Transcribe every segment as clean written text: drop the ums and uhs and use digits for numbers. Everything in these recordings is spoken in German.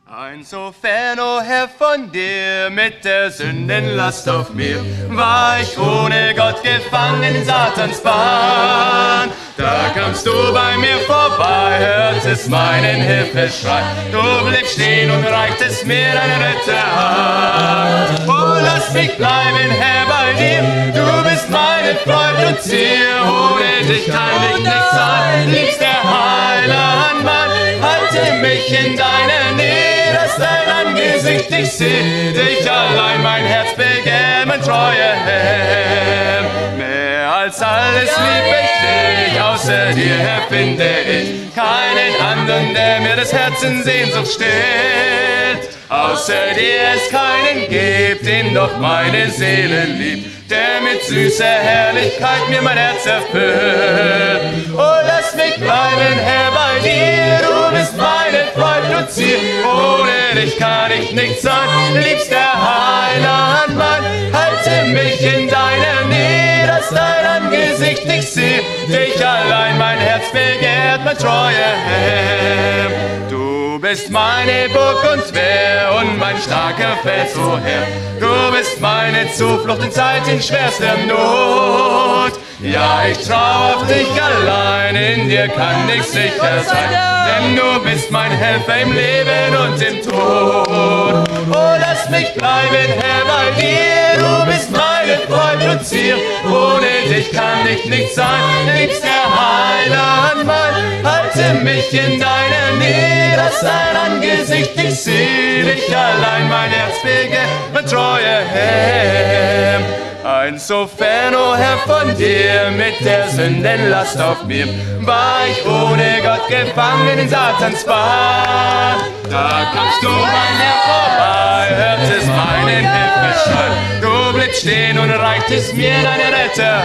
Insofern, o Herr, von dir mit der Sündenlast auf mir, war ich ohne Gott gefangen in Satans Bahn. Da kamst du bei mir vorbei, hörtest meinen Hilfeschrei, du bliebst stehen und reichtest mir deine Retterhand. Oh, lass mich bleiben, Herr, bei dir, du bist meine Freund und Zier, ohne dich kann ich nicht sein, liebster Heiland Mann, halte mich in deiner Nähe, dass dein Angesicht ich seh, dich allein mein Herz begehrt, mein treuer Herr. Mehr als alles lieb ich dich, außer dir, Herr, finde ich keinen anderen, der mir des Herzens Sehnsucht stillt. Außer dir es keinen gibt, den doch meine Seele liebt, der mit süßer Herrlichkeit mir mein Herz erfüllt. Oh, lass mich bleiben, Herr, bei dir, du bist meine Freund und Ziel, ohne dich kann ich nicht sein, liebster Heiland Mann, halte mich in deiner Nähe, dass dein Angesicht ich seh, dich allein mein Herz begehrt, mein treuer Herr. Du bist meine Burg und Wehr und mein starker Fels, o Herr, du bist meine Zuflucht in Zeiten schwerster Not. Ja, ich trau auf dich allein, in dir kann ich sicher sein, denn du bist mein Helfer im Leben und im Tod. Oh, lass mich bleiben, Herr, bei dir, du bist meine Freund und Zier, ohne dich kann ich nicht sein, liebster Heiland Mann, halte mich in deiner Nähe, dass dein Angesicht ich seh, dich allein mein Herz begehrt, mein treuer Herr. Insofern, o Herr, von dir mit der Sündenlast auf mir, war ich ohne Gott gefangen in Satans Bahn. Da kamst du mein Herr vorbei, hörtest meinen Hilfeschrei, du bliebst stehen und reichtest mir deine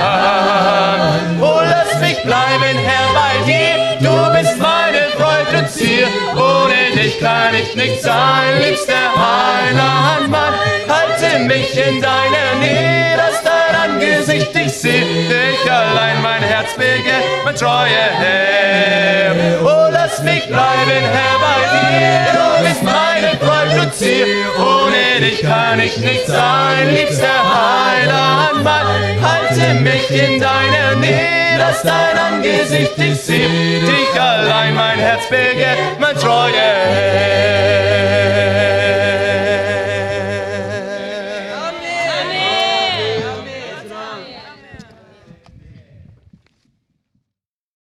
Retterhand. Oh, lass mich bleiben, Herr, bei dir, du bist meine Freund und Zier, ohne dich kann ich nicht sein, liebster Heiland Mann, halte mich in deiner Nähe, dass dein Angesicht ich seh, dich allein mein Herz begehrt, mein treuer Herr. Oh, lass mich bleiben, Herr, bei dir, du bist meine Freund und Zier, ohne dich kann ich nicht sein, liebster Heiland Mann, halte mich in deiner Nähe, dass dein Angesicht ich seh, dich allein mein Herz begehrt,